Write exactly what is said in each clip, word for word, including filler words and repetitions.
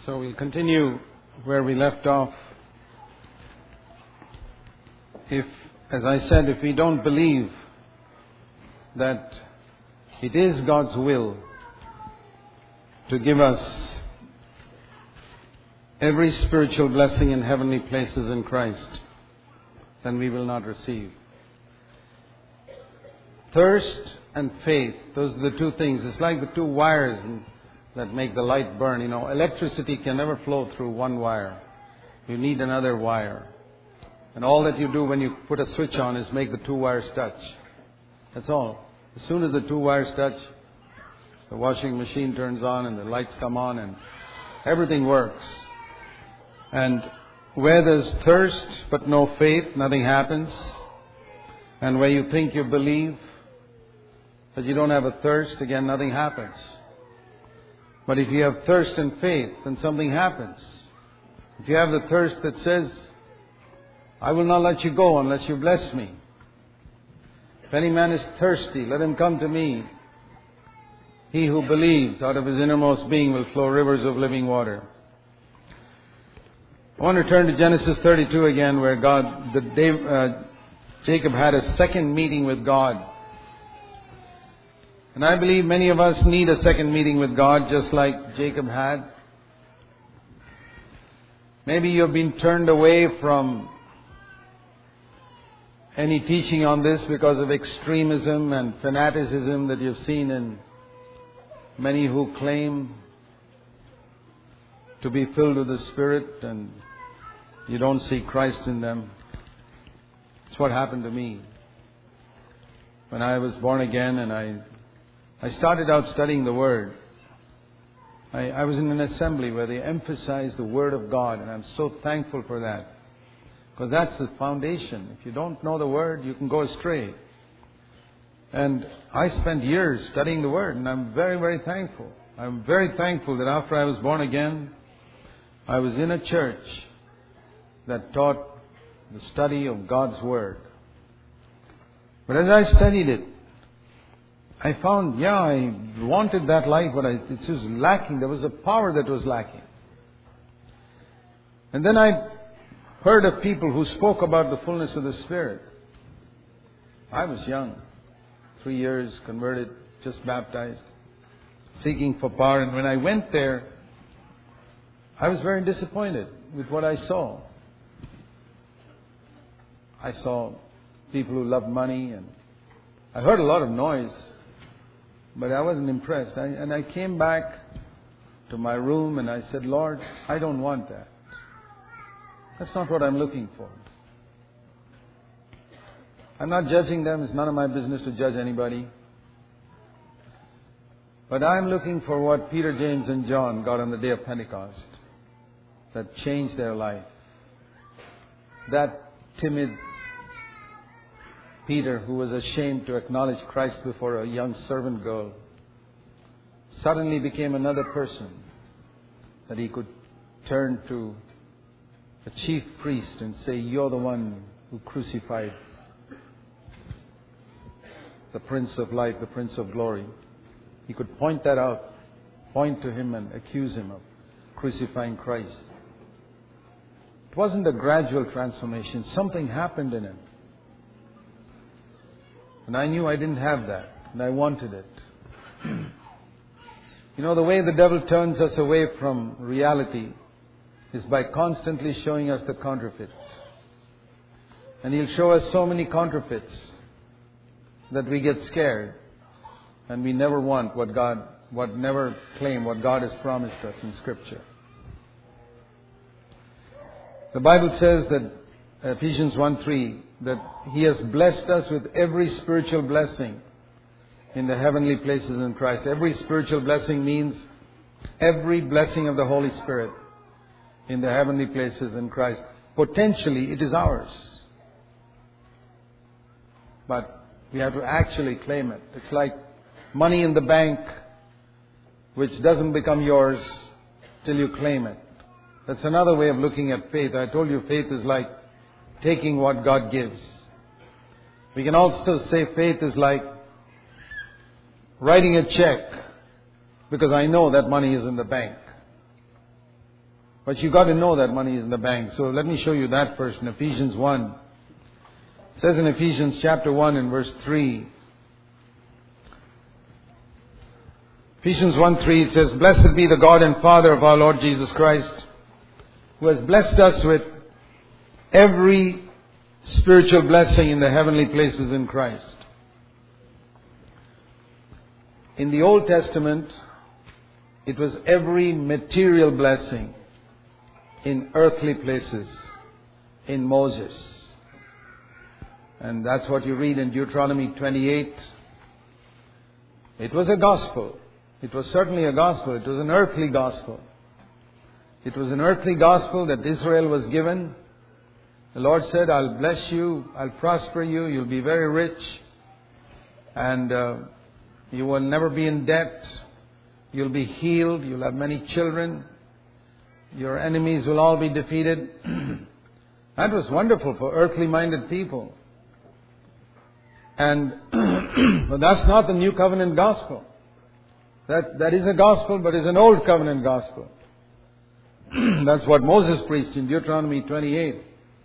So we'll continue where we left off. If, as I said, if we don't believe that it is God's will to give us every spiritual blessing in heavenly places in Christ, then we will not receive. Thirst and faith, those are the two things. It's like the two wires that make the light burn. You know, electricity can never flow through one wire. You need another wire. And all that you do when you put a switch on is make the two wires touch. That's all. As soon as the two wires touch, the washing machine turns on and the lights come on and everything works. And where there's thirst but no faith, nothing happens. And where you think you believe but you don't have a thirst, again, nothing happens. But if you have thirst and faith, then something happens. If you have the thirst that says, I will not let you go unless you bless me. If any man is thirsty, let him come to me. He who believes, out of his innermost being will flow rivers of living water. I want to turn to Genesis thirty-two again, where God, the day, uh, Jacob had a second meeting with God. And I believe many of us need a second meeting with God, just like Jacob had. Maybe you've been turned away from any teaching on this because of extremism and fanaticism that you've seen in many who claim to be filled with the Spirit, and you don't see Christ in them. It's what happened to me. When I was born again and I I started out studying the Word. I, I was in an assembly where they emphasized the Word of God, and I'm so thankful for that. Because that's the foundation. If you don't know the Word, you can go astray. And I spent years studying the Word, and I'm very, very thankful. I'm very thankful that after I was born again, I was in a church that taught the study of God's Word. But as I studied it, I found, yeah, I wanted that life, but I, it was lacking. There was a power that was lacking. And then I heard of people who spoke about the fullness of the Spirit. I was young, three years, converted, just baptized, seeking for power. And when I went there, I was very disappointed with what I saw. I saw people who loved money, and I heard a lot of noise. But I wasn't impressed. I, and I came back to my room and I said, Lord, I don't want that. That's not what I'm looking for. I'm not judging them. It's none of my business to judge anybody. But I'm looking for what Peter, James, and John got on the day of Pentecost that changed their life. That timid Peter, who was ashamed to acknowledge Christ before a young servant girl, suddenly became another person that he could turn to the chief priest and say, you're the one who crucified the Prince of Life, the Prince of Glory. He could point that out, point to him and accuse him of crucifying Christ. It wasn't a gradual transformation. Something happened in him. And I knew I didn't have that, and I wanted it. You know, the way the devil turns us away from reality is by constantly showing us the counterfeit. And he'll show us so many counterfeits that we get scared, and we never want what God, what never claim what God has promised us in Scripture. The Bible says that Ephesians one three, that He has blessed us with every spiritual blessing in the heavenly places in Christ. Every spiritual blessing means every blessing of the Holy Spirit in the heavenly places in Christ. Potentially, it is ours. But we have to actually claim it. It's like money in the bank, which doesn't become yours till you claim it. That's another way of looking at faith. I told you faith is like taking what God gives. We can also say faith is like writing a check because I know that money is in the bank. But you got to know that money is in the bank. So let me show you that first in Ephesians one. It says in Ephesians chapter one and verse three. Ephesians one three, it says, "Blessed be the God and Father of our Lord Jesus Christ, who has blessed us with every spiritual blessing in the heavenly places in Christ." In the Old Testament, it was every material blessing in earthly places in Moses. And that's what you read in Deuteronomy twenty-eight. It was a gospel. It was certainly a gospel. It was an earthly gospel. It was an earthly gospel that Israel was given. The Lord said, "I'll bless you, I'll prosper you, you'll be very rich, and uh, you will never be in debt. You'll be healed, you'll have many children. Your enemies will all be defeated." That was wonderful for earthly-minded people. And but that's not the New Covenant gospel. That that is a gospel, but is an Old Covenant gospel. That's what Moses preached in Deuteronomy twenty-eight.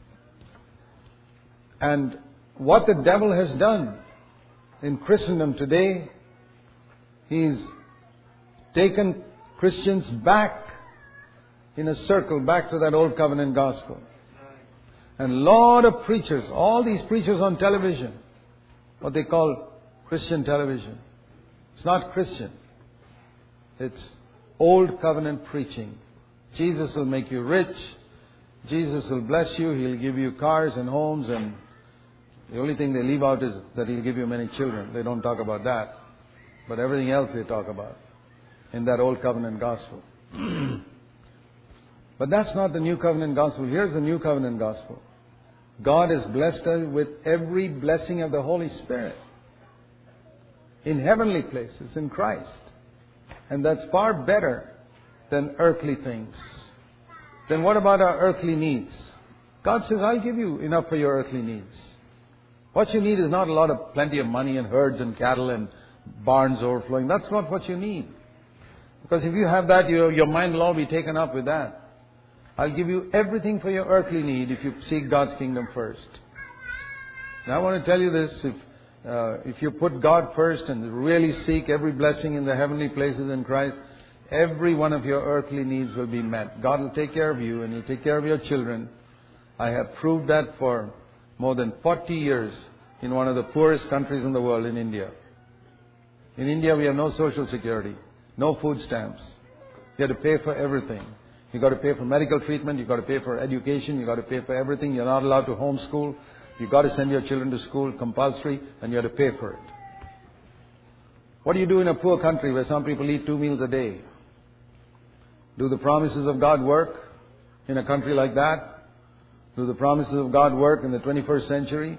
And what the devil has done in Christendom today, he's taken Christians back in a circle, back to that Old Covenant gospel. And a lot of preachers, all these preachers on television, what they call Christian television. It's not Christian. It's Old Covenant preaching. Jesus will make you rich. Jesus will bless you. He'll give you cars and homes, and the only thing they leave out is that He'll give you many children. They don't talk about that. But everything else they talk about in that Old Covenant gospel. But that's not the New Covenant gospel. Here's the New Covenant gospel. God has blessed us with every blessing of the Holy Spirit in heavenly places in Christ. And that's far better than earthly things. Then what about our earthly needs? God says, "I'll give you enough for your earthly needs." What you need is not a lot of plenty of money and herds and cattle and barns overflowing. That's not what you need. Because if you have that, your, your mind will all be taken up with that. I'll give you everything for your earthly need if you seek God's kingdom first. Now I want to tell you this. If, uh, if you put God first and really seek every blessing in the heavenly places in Christ, every one of your earthly needs will be met. God will take care of you and He'll take care of your children. I have proved that for more than forty years in one of the poorest countries in the world, in India. In India, we have no social security, no food stamps. You have to pay for everything. You've got to pay for medical treatment. You've got to pay for education. You've got to pay for everything. You're not allowed to homeschool. You've got to send your children to school compulsory, and you have to pay for it. What do you do in a poor country where some people eat two meals a day? Do the promises of God work in a country like that? Do the promises of God work in the twenty-first century?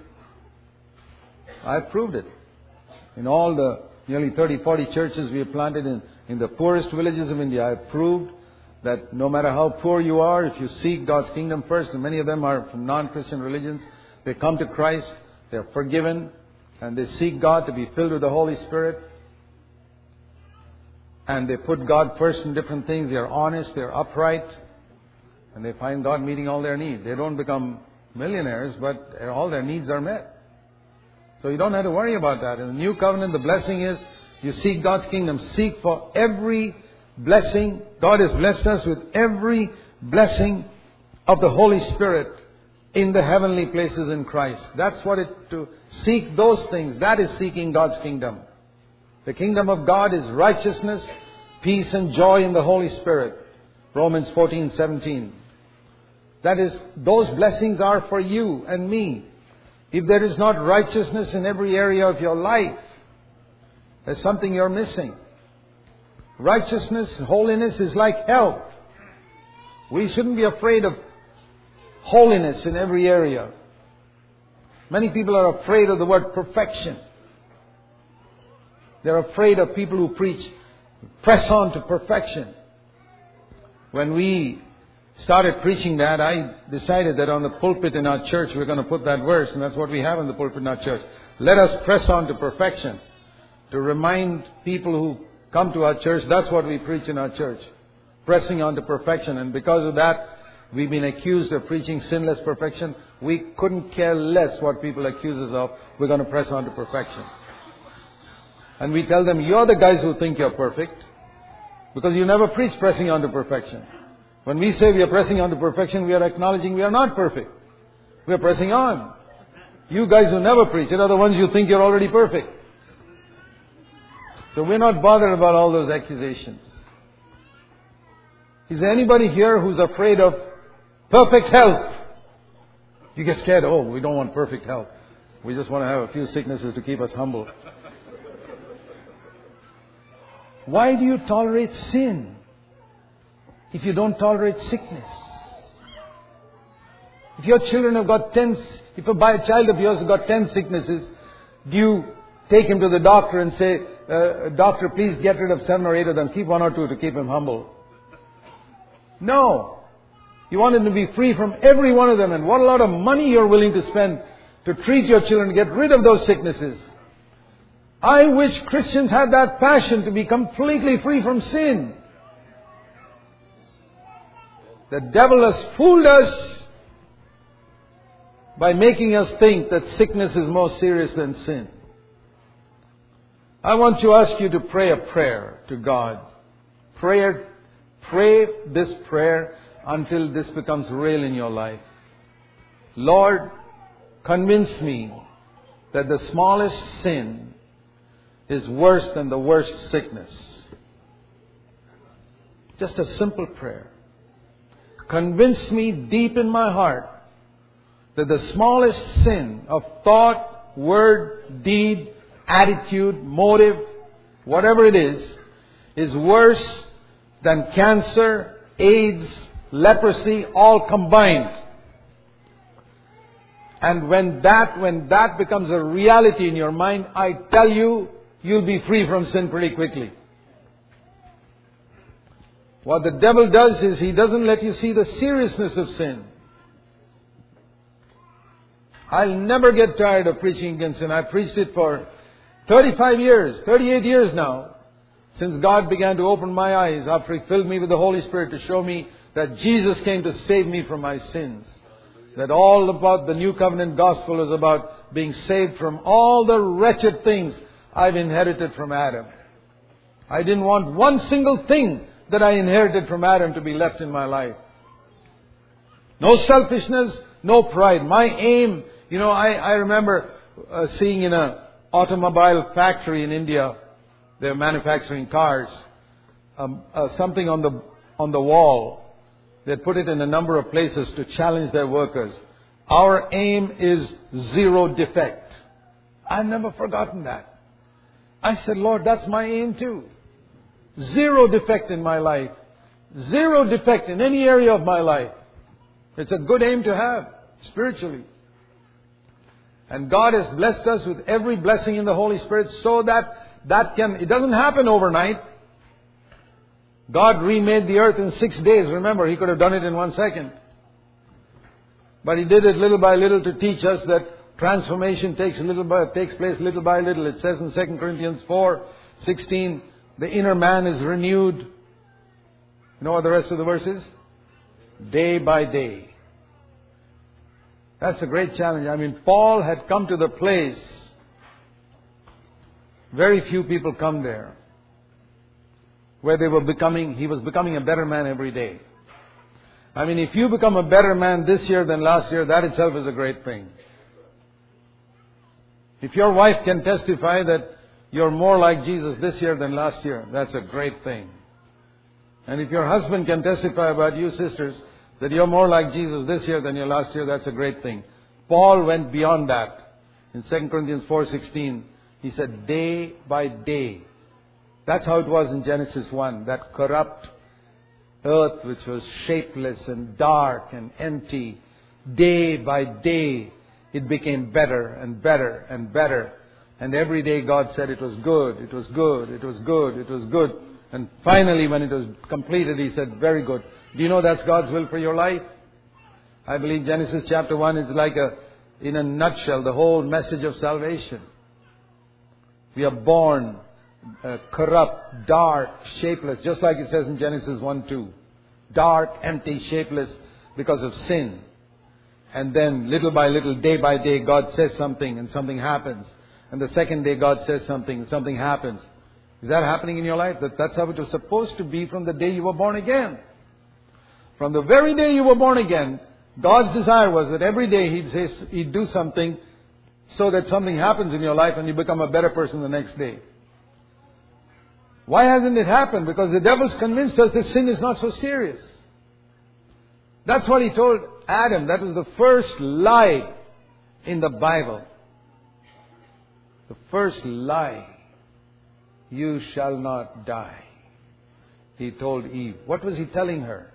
I've proved it. In all the nearly thirty, forty churches we have planted in, in the poorest villages of India, I've proved that no matter how poor you are, if you seek God's kingdom first, and many of them are from non-Christian religions, they come to Christ, they are forgiven, and they seek God to be filled with the Holy Spirit. And they put God first in different things. They are honest, they are upright, and they find God meeting all their needs. They don't become millionaires, but all their needs are met. So you don't have to worry about that. In the New Covenant, the blessing is you seek God's kingdom. Seek for every blessing. God has blessed us with every blessing of the Holy Spirit in the heavenly places in Christ. That's what it, to seek those things, that is seeking God's kingdom. The kingdom of God is righteousness, peace and joy in the Holy Spirit. Romans fourteen seventeen. That is, those blessings are for you and me. If there is not righteousness in every area of your life, there's something you're missing. Righteousness, holiness is like health. We shouldn't be afraid of holiness in every area. Many people are afraid of the word perfection. They're afraid of people who preach, press on to perfection. When we started preaching that, I decided that on the pulpit in our church we're going to put that verse, and that's what we have in the pulpit in our church. Let us press on to perfection. To remind people who come to our church, that's what we preach in our church. pressing on to perfection. And because of that, we've been accused of preaching sinless perfection. We couldn't care less what people accuse us of. We're going to press on to perfection. And we tell them, you're the guys who think you're perfect, because you never preach pressing on to perfection. When we say we are pressing on to perfection, we are acknowledging we are not perfect. We are pressing on. You guys who never preach it are the ones you think you're already perfect. So we're not bothered about all those accusations. Is there anybody here who's afraid of perfect health? You get scared. Oh, we don't want perfect health. We just want to have a few sicknesses to keep us humble. Why do you tolerate sin if you don't tolerate sickness? If your children have got ten, if a child of yours has got ten sicknesses, do you take him to the doctor and say, uh, doctor, please get rid of seven or eight of them, keep one or two to keep him humble? No. You want him to be free from every one of them. And what a lot of money you're willing to spend to treat your children, to get rid of those sicknesses. I wish Christians had that passion to be completely free from sin. The devil has fooled us by making us think that sickness is more serious than sin. I want to ask you to pray a prayer to God. Prayer, pray this prayer until this becomes real in your life. Lord, convince me that the smallest sin is worse than the worst sickness. Just a simple prayer. Convince me deep in my heart that the smallest sin of thought, word, deed, attitude, motive, whatever it is, is worse than cancer, AIDS, leprosy, all combined. And when that, when that becomes a reality in your mind, I tell you, you'll be free from sin pretty quickly. What the devil does is he doesn't let you see the seriousness of sin. I'll never get tired of preaching against sin. I preached it for thirty-five years, thirty-eight years now, since God began to open my eyes after He filled me with the Holy Spirit to show me that Jesus came to save me from my sins. That all about the New Covenant Gospel is about being saved from all the wretched things I've inherited from Adam. I didn't want one single thing that I inherited from Adam to be left in my life. No selfishness, no pride. My aim, you know, I, I remember uh, seeing in a automobile factory in India, they're manufacturing cars, um, uh, something on the on the wall. They put it in a number of places to challenge their workers. Our aim is zero defect. I've never forgotten that. I said, Lord, that's my aim too. Zero defect in my life. Zero defect in any area of my life. It's a good aim to have, spiritually. And God has blessed us with every blessing in the Holy Spirit so that that can, it doesn't happen overnight. God remade the earth in six days. Remember, He could have done it in one second. But He did it little by little to teach us that transformation takes little by, takes place little by little. It says in Second Corinthians four sixteen, the inner man is renewed. You know what the rest of the verse is? Day by day. That's a great challenge. I mean, Paul had come to the place, very few people come there, where they were becoming, he was becoming a better man every day. I mean, if you become a better man this year than last year, that itself is a great thing. If your wife can testify that you're more like Jesus this year than last year, that's a great thing. And if your husband can testify about you, sisters, that you're more like Jesus this year than your last year, that's a great thing. Paul went beyond that. In Second Corinthians four sixteen, he said, day by day. That's how it was in Genesis one. That corrupt earth which was shapeless and dark and empty. Day by day, it became better and better and better. And every day God said it was good, it was good, it was good, it was good. And finally when it was completed, He said, very good. Do you know that's God's will for your life? I believe Genesis chapter one is like a, in a nutshell, the whole message of salvation. We are born uh, corrupt, dark, shapeless, just like it says in Genesis one two. Dark, empty, shapeless because of sin. And then little by little, day by day, God says something and something happens. And the second day God says something and something happens. Is that happening in your life? That, that's how it was supposed to be from the day you were born again. From the very day you were born again, God's desire was that every day He'd say, He'd do something so that something happens in your life and you become a better person the next day. Why hasn't it happened? Because the devil's convinced us that sin is not so serious. That's what he told Adam. That was the first lie in the Bible. The first lie. You shall not die. He told Eve. What was he telling her?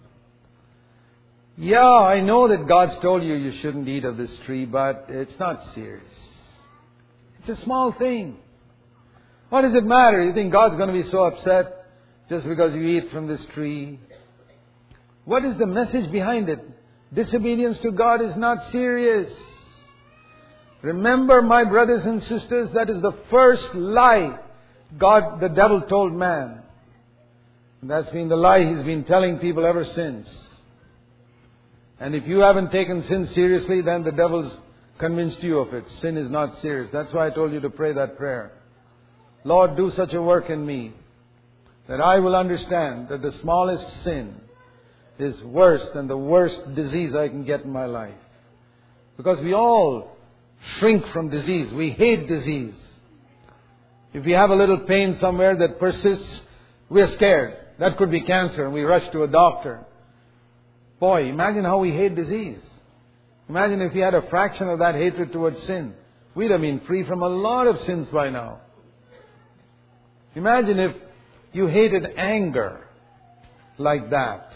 Yeah, I know that God's told you you shouldn't eat of this tree, but it's not serious. It's a small thing. What does it matter? You think God's going to be so upset just because you eat from this tree? What is the message behind it? Disobedience to God is not serious. Remember, my brothers and sisters, that is the first lie God, the devil told man. And that's been the lie he's been telling people ever since. And if you haven't taken sin seriously, then the devil's convinced you of it. Sin is not serious. That's why I told you to pray that prayer. Lord, do such a work in me that I will understand that the smallest sin is worse than the worst disease I can get in my life. Because we all shrink from disease. We hate disease. If we have a little pain somewhere that persists, we are scared. That could be cancer and we rush to a doctor. Boy, imagine how we hate disease. Imagine if we had a fraction of that hatred towards sin. We'd have been free from a lot of sins by now. Imagine if you hated anger like that.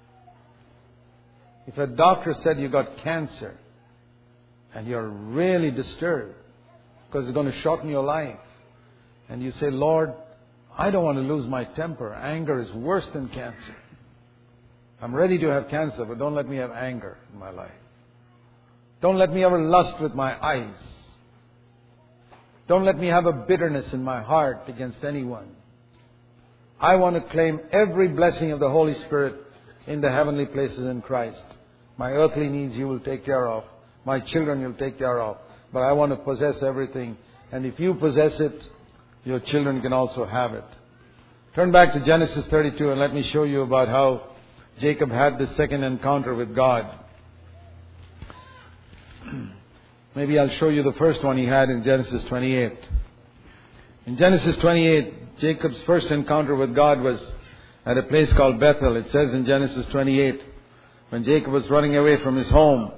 If a doctor said you got cancer and you're really disturbed because it's going to shorten your life, and you say, Lord, I don't want to lose my temper. Anger is worse than cancer. I'm ready to have cancer, but don't let me have anger in my life. Don't let me ever lust with my eyes. Don't let me have a bitterness in my heart against anyone. I want to claim every blessing of the Holy Spirit in the heavenly places in Christ. My earthly needs you will take care of. My children you'll take care of. But I want to possess everything. And if you possess it, your children can also have it. Turn back to Genesis thirty-two and let me show you about how Jacob had this second encounter with God. Maybe I'll show you the first one he had in Genesis twenty-eight. In Genesis twenty-eight, Jacob's first encounter with God was at a place called Bethel. It says in Genesis twenty-eight, when Jacob was running away from his home,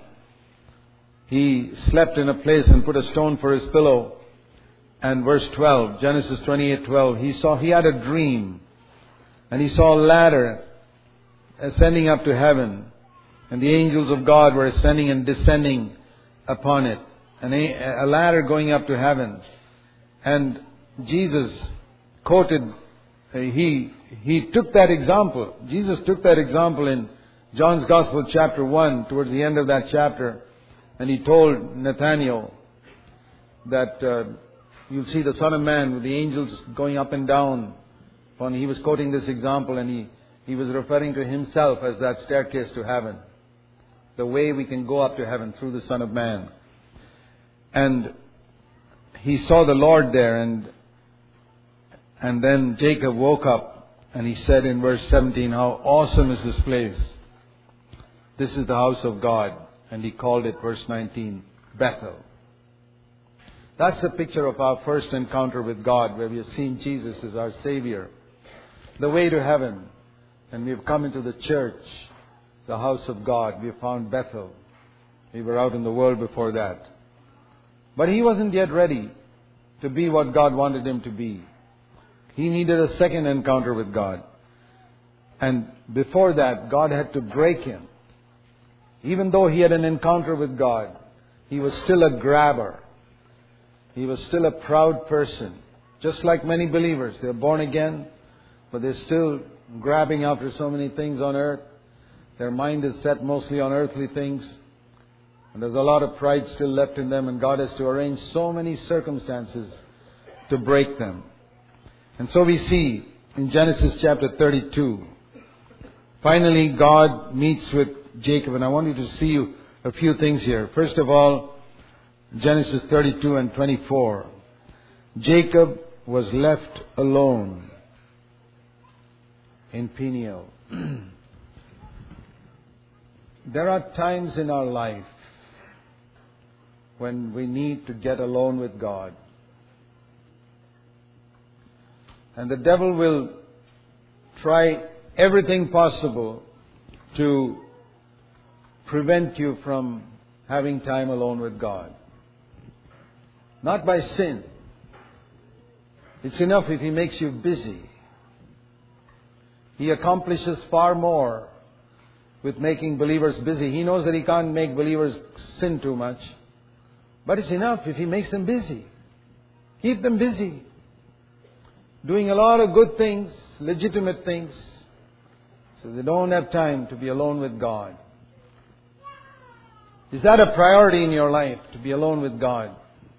he slept in a place and put a stone for his pillow. And verse twelve, Genesis twenty-eight twelve, he saw, he had a dream. And he saw a ladder ascending up to heaven. And the angels of God were ascending and descending upon it. And a, a ladder going up to heaven. And Jesus quoted, uh, he, he took that example. Jesus took that example in John's Gospel chapter one, towards the end of that chapter. And he told Nathanael that uh, you'll see the Son of Man with the angels going up and down. When he was quoting this example, and he, he was referring to himself as that staircase to heaven. The way we can go up to heaven through the Son of Man. And he saw the Lord there, and and then Jacob woke up and he said in verse seventeen, how awesome is this place. This is the house of God. And he called it, verse nineteen, Bethel. That's a picture of our first encounter with God, where we have seen Jesus as our Savior. The way to heaven. And we have come into the church, the house of God. We have found Bethel. We were out in the world before that. But he wasn't yet ready to be what God wanted him to be. He needed a second encounter with God. And before that, God had to break him. Even though he had an encounter with God, he was still a grabber. He was still a proud person. Just like many believers. They're born again, but they're still grabbing after so many things on earth. Their mind is set mostly on earthly things. And there's a lot of pride still left in them, and God has to arrange so many circumstances to break them. And so we see in Genesis chapter thirty-two, finally God meets with Jacob. And I want you to see a few things here. First of all, Genesis thirty-two and twenty-four. Jacob was left alone in Peniel. There are times in our life when we need to get alone with God. And the devil will try everything possible to prevent you from having time alone with God. Not by sin. It's enough if he makes you busy. He accomplishes far more with making believers busy. He knows that he can't make believers sin too much. But it's enough if he makes them busy. Keep them busy. Doing a lot of good things, legitimate things, so they don't have time to be alone with God. Is that a priority in your life, to be alone with God?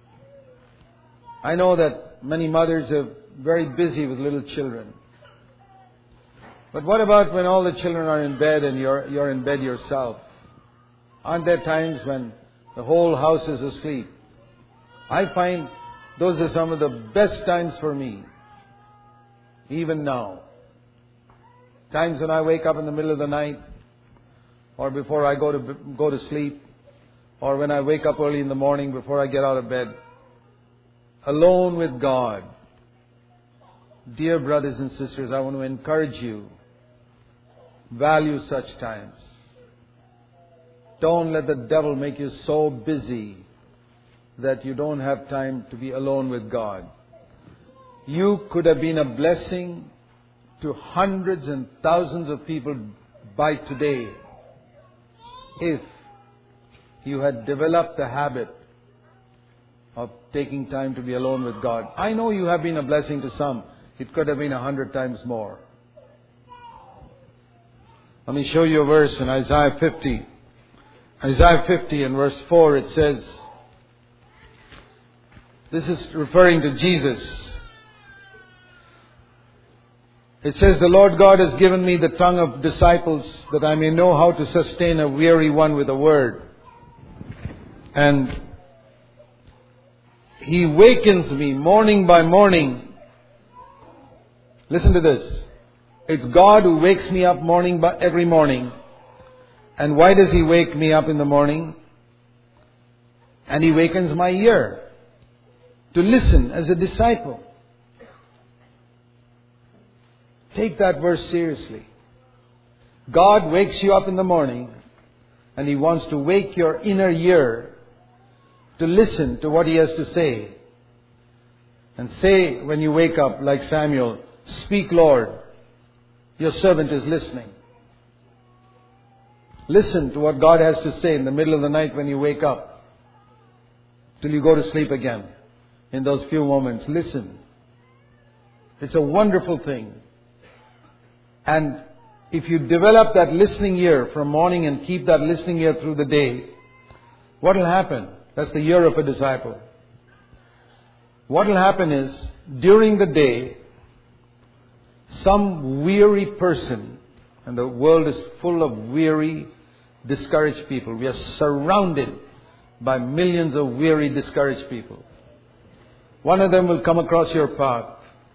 I know that many mothers are very busy with little children. But what about when all the children are in bed and you're, you're in bed yourself? Aren't there times when the whole house is asleep? I find those are some of the best times for me. Even now. Times when I wake up in the middle of the night, or before I go to go to sleep, or when I wake up early in the morning before I get out of bed. Alone with God. Dear brothers and sisters, I want to encourage you. Value such times. Don't let the devil make you so busy that you don't have time to be alone with God. You could have been a blessing to hundreds and thousands of people by today if you had developed the habit of taking time to be alone with God. I know you have been a blessing to some. It could have been a hundred times more. Let me show you a verse in Isaiah fifty. Isaiah fifty and verse four, it says, this is referring to Jesus. It says, the Lord God has given me the tongue of disciples that I may know how to sustain a weary one with a word. And He wakens me morning by morning. Listen to this. It's God who wakes me up morning by every morning. And why does He wake me up in the morning? And He wakens my ear to listen as a disciple. Take that verse seriously. God wakes you up in the morning and He wants to wake your inner ear to listen to what He has to say. And say when you wake up like Samuel, speak, Lord, your servant is listening. Listen to what God has to say in the middle of the night when you wake up till you go to sleep again. In those few moments, listen. It's a wonderful thing. And if you develop that listening ear from morning and keep that listening ear through the day, what will happen? That's the ear of a disciple. What will happen is, during the day, some weary person, and the world is full of weary, discouraged people. We are surrounded by millions of weary, discouraged people. One of them will come across your path,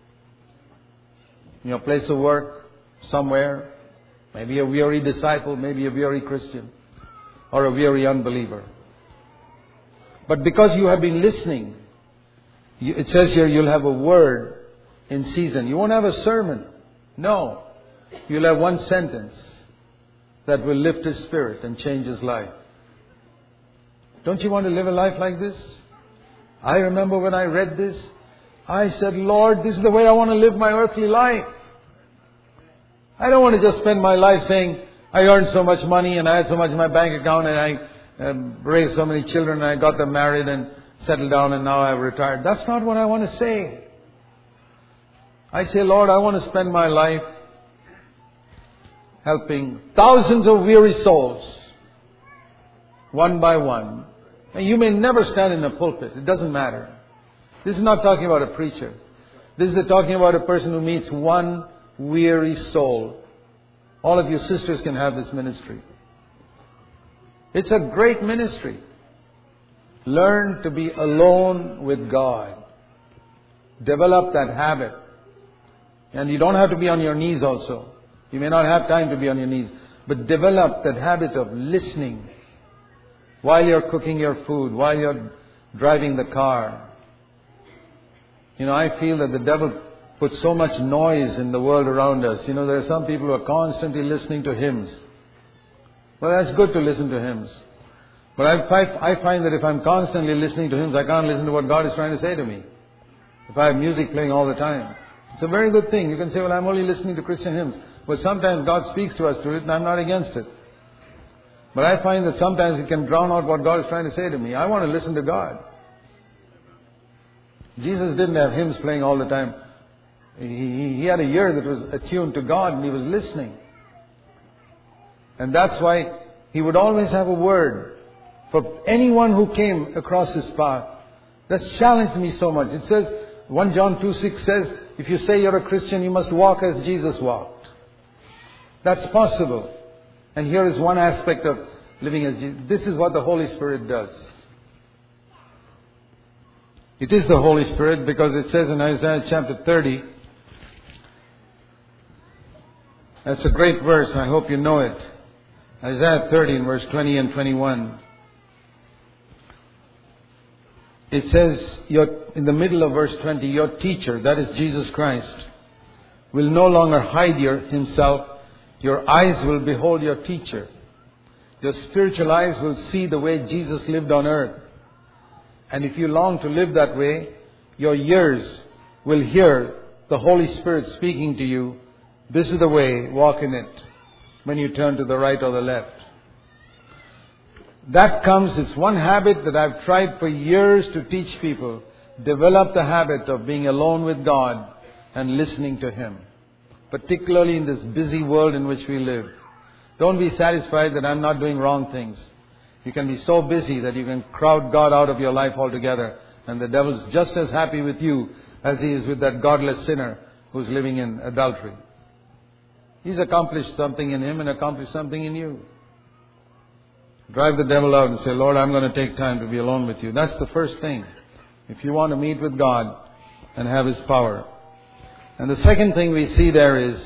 in your place of work, somewhere, maybe a weary disciple, maybe a weary Christian, or a weary unbeliever. But because you have been listening, you, it says here you'll have a word in season. You won't have a sermon. No. You'll have one sentence that will lift his spirit and change his life. Don't you want to live a life like this? I remember when I read this, I said, Lord, this is the way I want to live my earthly life. I don't want to just spend my life saying, I earned so much money and I had so much in my bank account and I uh, raised so many children and I got them married and settled down and now I've retired. That's not what I want to say. I say, Lord, I want to spend my life helping thousands of weary souls, one by one. And you may never stand in a pulpit. It doesn't matter. This is not talking about a preacher. This is talking about a person who meets one weary soul. All of you sisters can have this ministry. It's a great ministry. Learn to be alone with God. Develop that habit. And you don't have to be on your knees also. You may not have time to be on your knees. But develop that habit of listening while you're cooking your food, while you're driving the car. You know, I feel that the devil puts so much noise in the world around us. You know, there are some people who are constantly listening to hymns. Well, that's good to listen to hymns. But I, I find that if I'm constantly listening to hymns, I can't listen to what God is trying to say to me. If I have music playing all the time. It's a very good thing. You can say, well, I'm only listening to Christian hymns. But sometimes God speaks to us through it and I'm not against it. But I find that sometimes it can drown out what God is trying to say to me. I want to listen to God. Jesus didn't have hymns playing all the time. He, he, he had a ear that was attuned to God and he was listening. And that's why he would always have a word for anyone who came across his path. That's challenged me so much. It says, First John two six says, if you say you're a Christian, you must walk as Jesus walked. That's possible. And here is one aspect of living as Jesus. This is what the Holy Spirit does. It is the Holy Spirit because it says in Isaiah chapter thirty, that's a great verse, I hope you know it. Isaiah thirty in verse twenty and twenty-one. It says, your, in the middle of verse twenty, your teacher, that is Jesus Christ, will no longer hide your, himself. Your eyes will behold your teacher. Your spiritual eyes will see the way Jesus lived on earth. And if you long to live that way, your ears will hear the Holy Spirit speaking to you. This is the way, walk in it. When you turn to the right or the left. That comes, it's one habit that I've tried for years to teach people. Develop the habit of being alone with God and listening to Him. Particularly in this busy world in which we live. Don't be satisfied that I'm not doing wrong things. You can be so busy that you can crowd God out of your life altogether. And the devil's just as happy with you as he is with that godless sinner who's living in adultery. He's accomplished something in him and accomplished something in you. Drive the devil out and say, Lord, I'm going to take time to be alone with you. That's the first thing. If you want to meet with God and have His power. And the second thing we see there is,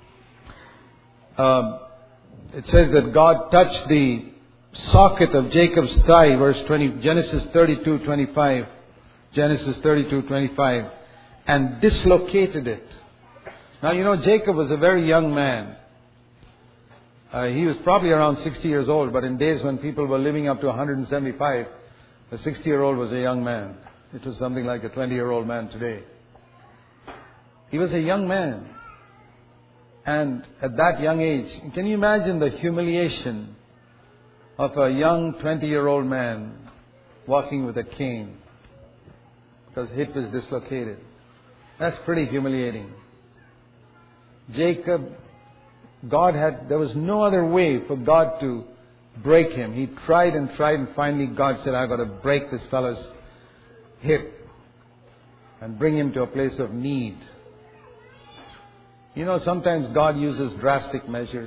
uh, it says that God touched the socket of Jacob's thigh, verse twenty, Genesis thirty-two twenty-five. Genesis thirty-two twenty-five. And dislocated it. Now, you know, Jacob was a very young man. Uh, he was probably around sixty years old, but in days when people were living up to one hundred seventy-five, a sixty-year-old was a young man. It was something like a twenty-year-old man today. He was a young man. And at that young age, can you imagine the humiliation of a young twenty-year-old man walking with a cane because hip is dislocated? That's pretty humiliating. Jacob, God had, there was no other way for God to break him. He tried and tried and finally God said, I've got to break this fellow's hip and bring him to a place of need. You know, sometimes God uses drastic measures.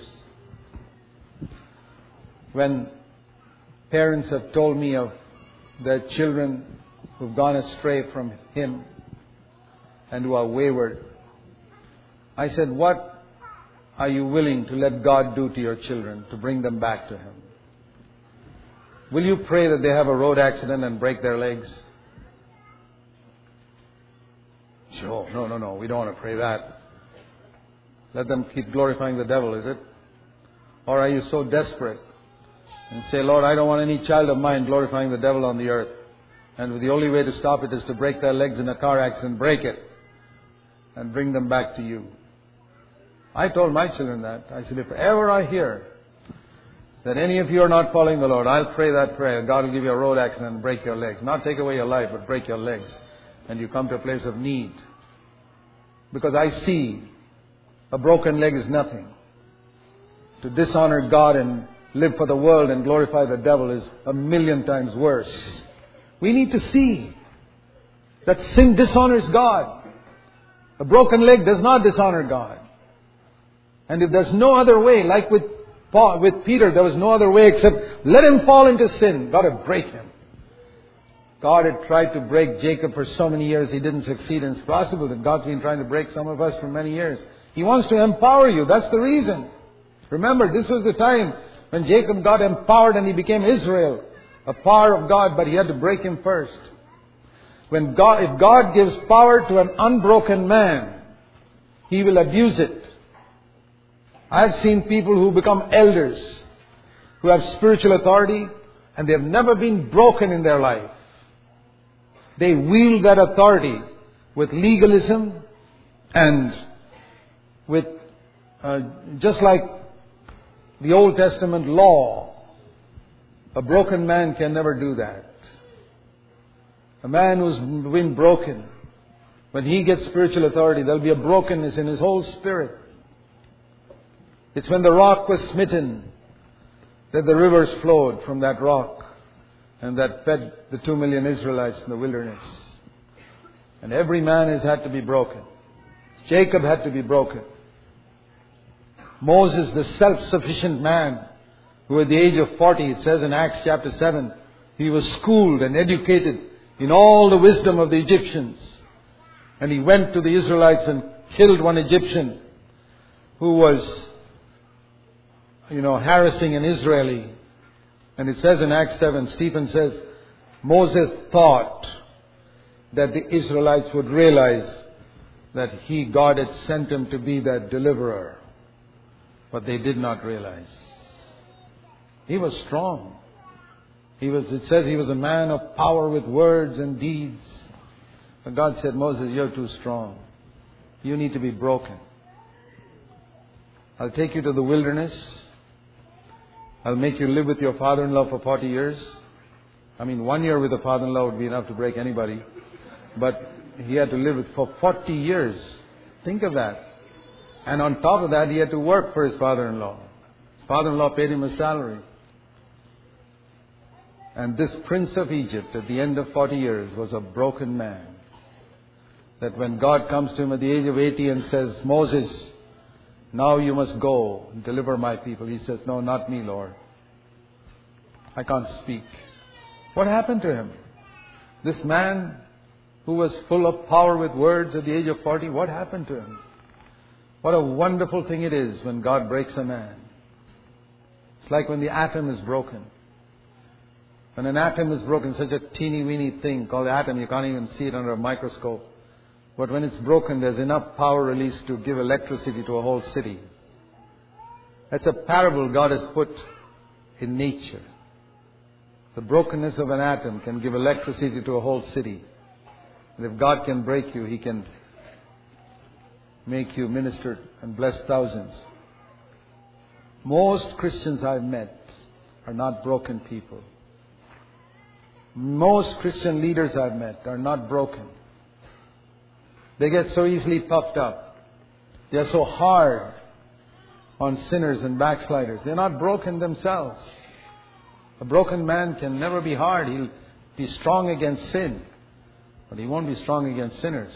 When parents have told me of their children who've gone astray from Him and who are wayward, I said, what are you willing to let God do to your children to bring them back to Him? Will you pray that they have a road accident and break their legs? Sure, no, no, no, we don't want to pray that. Let them keep glorifying the devil, is it? Or are you so desperate and say, Lord, I don't want any child of mine glorifying the devil on the earth. And the only way to stop it is to break their legs in a car accident, break it, and bring them back to you. I told my children that. I said, if ever I hear that any of you are not following the Lord, I'll pray that prayer. God will give you a road accident and break your legs. Not take away your life, but break your legs. And you come to a place of need. Because I see a broken leg is nothing. To dishonor God and live for the world and glorify the devil is a million times worse. We need to see that sin dishonors God. A broken leg does not dishonor God. And if there's no other way, like with Paul, with Peter, there was no other way except let him fall into sin. God had break him. God had tried to break Jacob for so many years, he didn't succeed. And it's possible that God's been trying to break some of us for many years. He wants to empower you. That's the reason. Remember, this was the time when Jacob got empowered and he became Israel, a power of God, but he had to break him first. When God, if God gives power to an unbroken man, he will abuse it. I've seen people who become elders, who have spiritual authority, and they have never been broken in their life. They wield that authority with legalism and with, uh, just like the Old Testament law. A broken man can never do that. A man who's been broken, when he gets spiritual authority, there'll be a brokenness in his whole spirit. It's when the rock was smitten that the rivers flowed from that rock and that fed the two million Israelites in the wilderness. And every man has had to be broken. Jacob had to be broken. Moses, the self-sufficient man, who at the age of forty, it says in Acts chapter seven, he was schooled and educated in all the wisdom of the Egyptians. And he went to the Israelites and killed one Egyptian who was, you know, harassing an Israeli. And it says in Acts seven, Stephen says, Moses thought that the Israelites would realize that he, God had sent him to be their deliverer. But they did not realize. He was strong. He was, it says he was a man of power with words and deeds. But God said, Moses, you're too strong. You need to be broken. I'll take you to the wilderness. I'll make you live with your father-in-law for forty years. I mean, one year with a father-in-law would be enough to break anybody. But he had to live with for forty years. Think of that. And on top of that, he had to work for his father-in-law. His father-in-law paid him a salary. And this prince of Egypt, at the end of forty years, was a broken man. That when God comes to him at the age of eighty and says, Moses, now you must go and deliver my people. He says, no, not me, Lord. I can't speak. What happened to him? This man who was full of power with words at the age of forty, what happened to him? What a wonderful thing it is when God breaks a man. It's like when the atom is broken. When an atom is broken, such a teeny weeny thing called atom, you can't even see it under a microscope. But when it's broken, there's enough power released to give electricity to a whole city. That's a parable God has put in nature. The brokenness of an atom can give electricity to a whole city. And if God can break you, He can make you minister and bless thousands. Most Christians I've met are not broken people. Most Christian leaders I've met are not broken. They get so easily puffed up. They are so hard on sinners and backsliders. They're not broken themselves. A broken man can never be hard. He'll be strong against sin, but he won't be strong against sinners.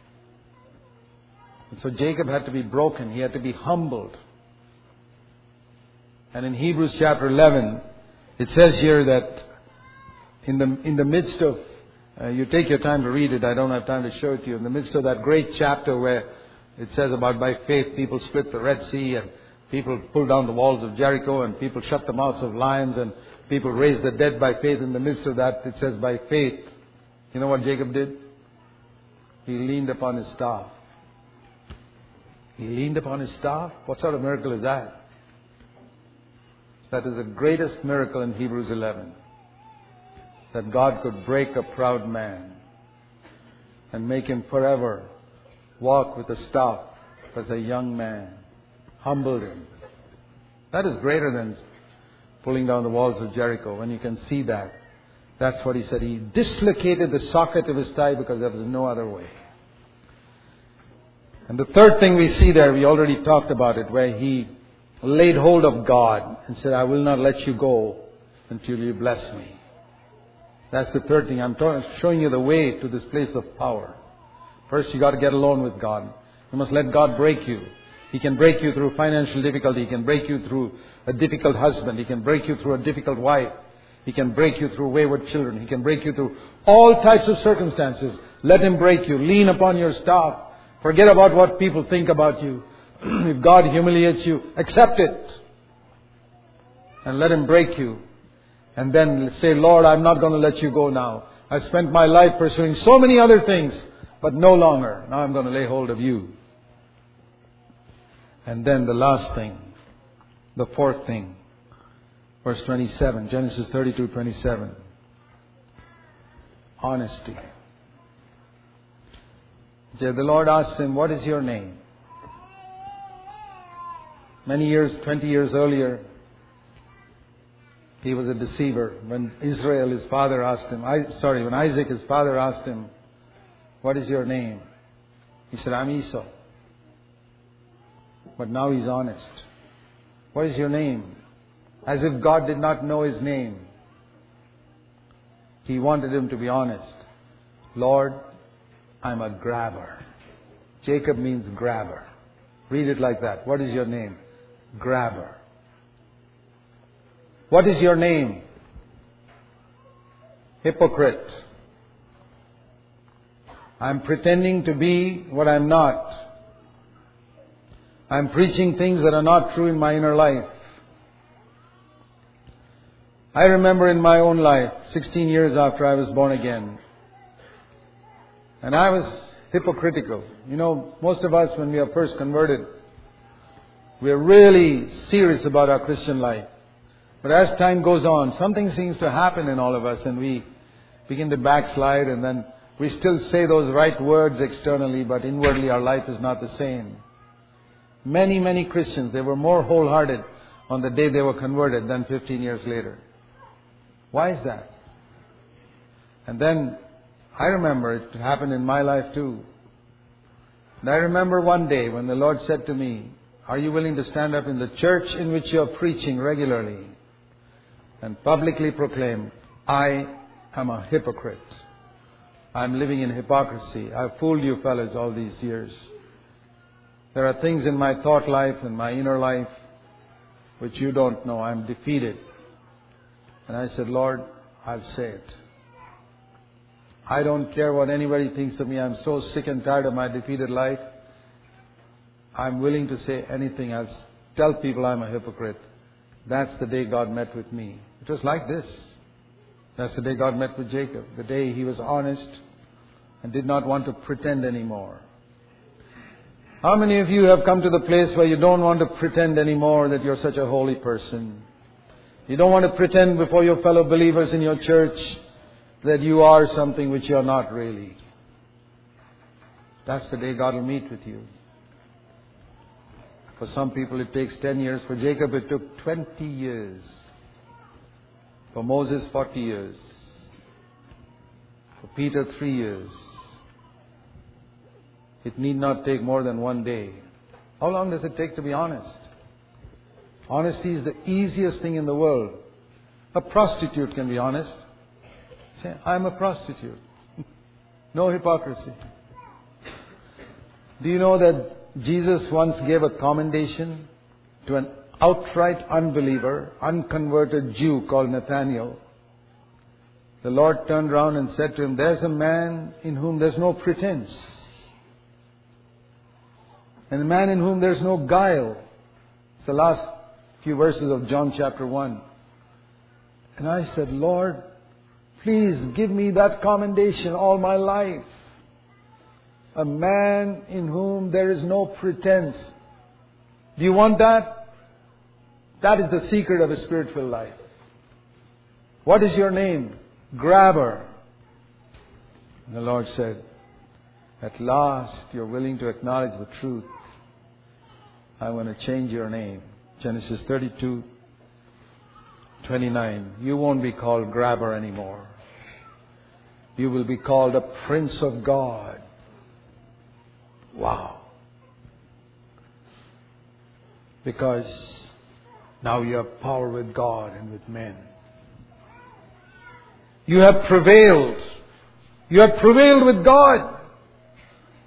And so Jacob had to be broken. He had to be humbled. And in Hebrews chapter eleven, it says here that in the in the midst of, uh, you take your time to read it. I don't have time to show it to you. In the midst of that great chapter where it says about by faith people split the Red Sea and people pulled down the walls of Jericho and people shut the mouths of lions and people raised the dead by faith. In the midst of that, it says by faith. You know what Jacob did? He leaned upon his staff. He leaned upon his staff? What sort of miracle is that? That is the greatest miracle in Hebrews eleven. That God could break a proud man and make him forever walk with a staff as a young man. Humbled him. That is greater than pulling down the walls of Jericho. When you can see that, that's what he said. He dislocated the socket of his thigh because there was no other way. And the third thing we see there, we already talked about it, where he laid hold of God and said, I will not let you go until you bless me. That's the third thing. I'm showing you the way to this place of power. First you got to get alone with God. You must let God break you. He can break you through financial difficulty. He can break you through a difficult husband. He can break you through a difficult wife. He can break you through wayward children. He can break you through all types of circumstances. Let Him break you. Lean upon your staff. Forget about what people think about you. If God humiliates you, accept it. And let Him break you. And then say, Lord, I'm not going to let you go now. I've spent my life pursuing so many other things, but no longer. Now I'm going to lay hold of you. And then the last thing, the fourth thing, verse twenty-seven, Genesis thirty-two twenty-seven. Honesty. The Lord asked him, what is your name? Many years, twenty years earlier, he was a deceiver. When Israel, his father, asked him, I, sorry, when Isaac, his father, asked him, what is your name? He said, I'm Esau. But now he's honest. What is your name? As if God did not know his name. He wanted him to be honest. Lord, I'm a grabber. Jacob means grabber. Read it like that. What is your name? Grabber. What is your name? Hypocrite. I'm pretending to be what I'm not. I'm preaching things that are not true in my inner life. I remember in my own life, sixteen years after I was born again, and I was hypocritical. You know, most of us, when we are first converted, we are really serious about our Christian life. But as time goes on, something seems to happen in all of us, and we begin to backslide, and then we still say those right words externally, but inwardly our life is not the same. Many, many Christians, they were more wholehearted on the day they were converted than fifteen years later. Why is that? And then I remember it happened in my life too. And I remember one day when the Lord said to me, are you willing to stand up in the church in which you are preaching regularly and publicly proclaim, I am a hypocrite. I'm living in hypocrisy. I've fooled you fellas all these years. There are things in my thought life and my inner life which you don't know. I'm defeated. And I said, Lord, I'll say it. I don't care what anybody thinks of me. I'm so sick and tired of my defeated life. I'm willing to say anything. I'll tell people I'm a hypocrite. That's the day God met with me. It was like this. That's the day God met with Jacob. The day he was honest and did not want to pretend anymore. How many of you have come to the place where you don't want to pretend anymore that you're such a holy person? You don't want to pretend before your fellow believers in your church that you are something which you are not really. That's the day God will meet with you. For some people it takes ten years. For Jacob it took twenty years. For Moses forty years. For Peter three years. It need not take more than one day. How long does it take to be honest? Honesty is the easiest thing in the world. A prostitute can be honest. Say, I'm a prostitute. No hypocrisy. Do you know that Jesus once gave a commendation to an outright unbeliever, unconverted Jew called Nathanael? The Lord turned around and said to him, there's a man in whom there's no pretense. And a man in whom there's no guile. It's the last few verses of John chapter one. And I said, Lord, please give me that commendation all my life. A man in whom there is no pretense. Do you want that? That is the secret of a spirit-filled life. What is your name? Grabber. And the Lord said, at last you're willing to acknowledge the truth. I want to change your name. Genesis thirty-two twenty-nine. You won't be called grabber anymore. You will be called a prince of God. Wow. Because now you have power with God and with men. You have prevailed. You have prevailed with God.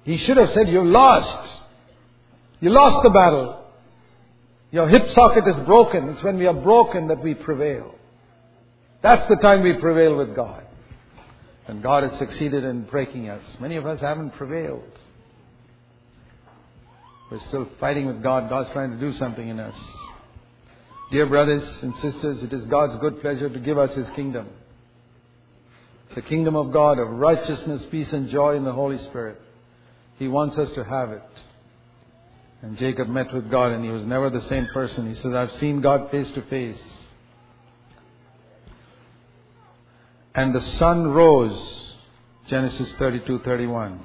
He should have said, you lost. You lost the battle. Your hip socket is broken. It's when we are broken that we prevail. That's the time we prevail with God. And God has succeeded in breaking us. Many of us haven't prevailed. We're still fighting with God. God's trying to do something in us. Dear brothers and sisters, it is God's good pleasure to give us His kingdom. The kingdom of God of righteousness, peace and joy in the Holy Spirit. He wants us to have it. And Jacob met with God and he was never the same person. He says, I've seen God face to face. And the sun rose. Genesis thirty-two thirty-one.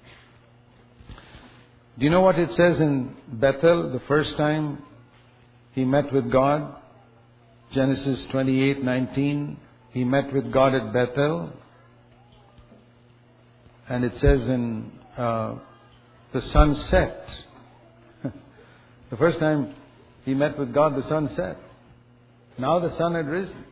Do you know what it says in Bethel the first time he met with God? Genesis twenty-eight nineteen. He met with God at Bethel. And it says in uh, the sun set. The first time he met with God, the sun set. Now the sun had risen.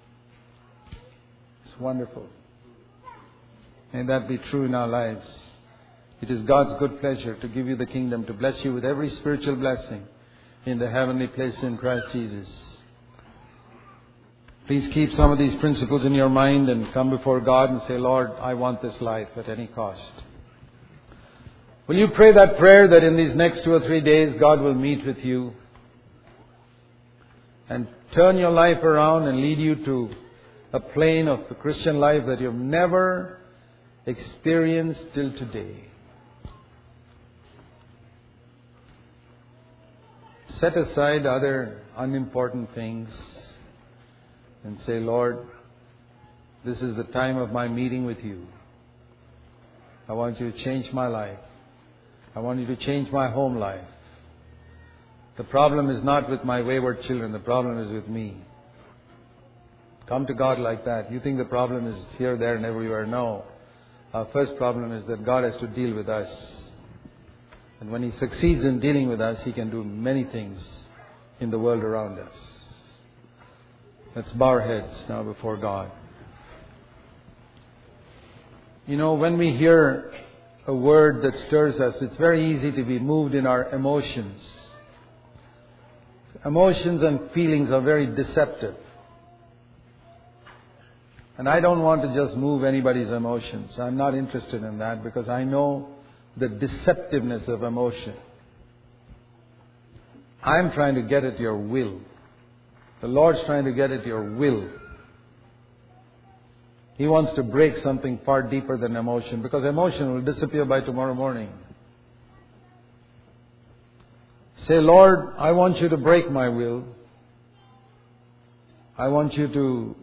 It's wonderful. May that be true in our lives. It is God's good pleasure to give you the kingdom, to bless you with every spiritual blessing in the heavenly place in Christ Jesus. Please keep some of these principles in your mind and come before God and say, Lord, I want this life at any cost. Will you pray that prayer that in these next two or three days God will meet with you and turn your life around and lead you to a plane of the Christian life that you've never experienced till today. Set aside other unimportant things and say, Lord, this is the time of my meeting with you. I want you to change my life. I want you to change my home life. The problem is not with my wayward children. The problem is with me. Come to God like that. You think the problem is here, there and everywhere. No. Our first problem is that God has to deal with us. And when He succeeds in dealing with us, He can do many things in the world around us. Let's bow our heads now before God. You know, when we hear a word that stirs us, it's very easy to be moved in our emotions. Emotions and feelings are very deceptive. And I don't want to just move anybody's emotions. I'm not interested in that because I know the deceptiveness of emotion. I'm trying to get at your will. The Lord's trying to get at your will. He wants to break something far deeper than emotion, because emotion will disappear by tomorrow morning. Say, Lord, I want you to break my will. I want you to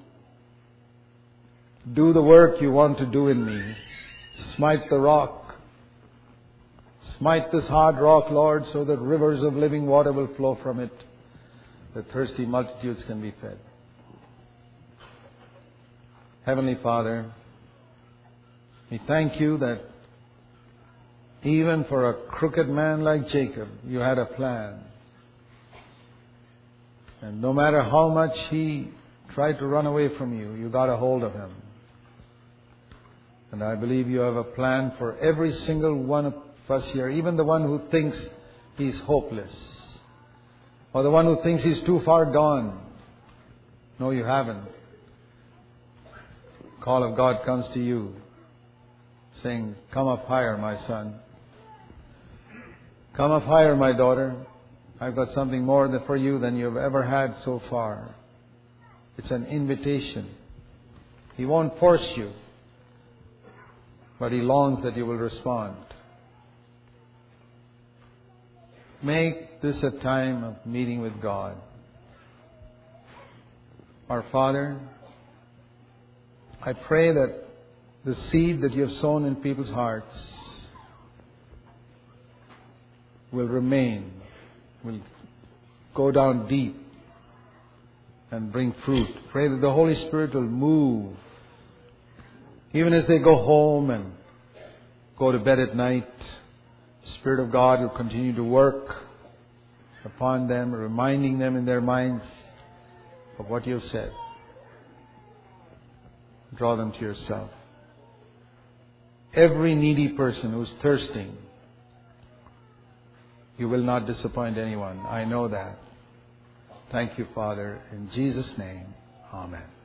do the work you want to do in me. Smite the rock. Smite this hard rock, Lord, so that rivers of living water will flow from it. The thirsty multitudes can be fed. Heavenly Father, we thank you that even for a crooked man like Jacob, you had a plan. And no matter how much he tried to run away from you, you got a hold of him. And I believe you have a plan for every single one of us here, even the one who thinks he's hopeless, or the one who thinks he's too far gone. No, you haven't. The call of God comes to you, saying, come up higher, my son. Come up higher, my daughter. I've got something more for you than you've ever had so far. It's an invitation. He won't force you, but He longs that you will respond. Make this a time of meeting with God. Our Father, I pray that the seed that you have sown in people's hearts will remain, will go down deep and bring fruit. Pray that the Holy Spirit will move even as they go home and go to bed at night. The Spirit of God will continue to work upon them, reminding them in their minds of what you have said. Draw them to yourself. every needy person who's thirsting. You will not disappoint anyone. I know that. Thank you, Father. In Jesus' name, amen.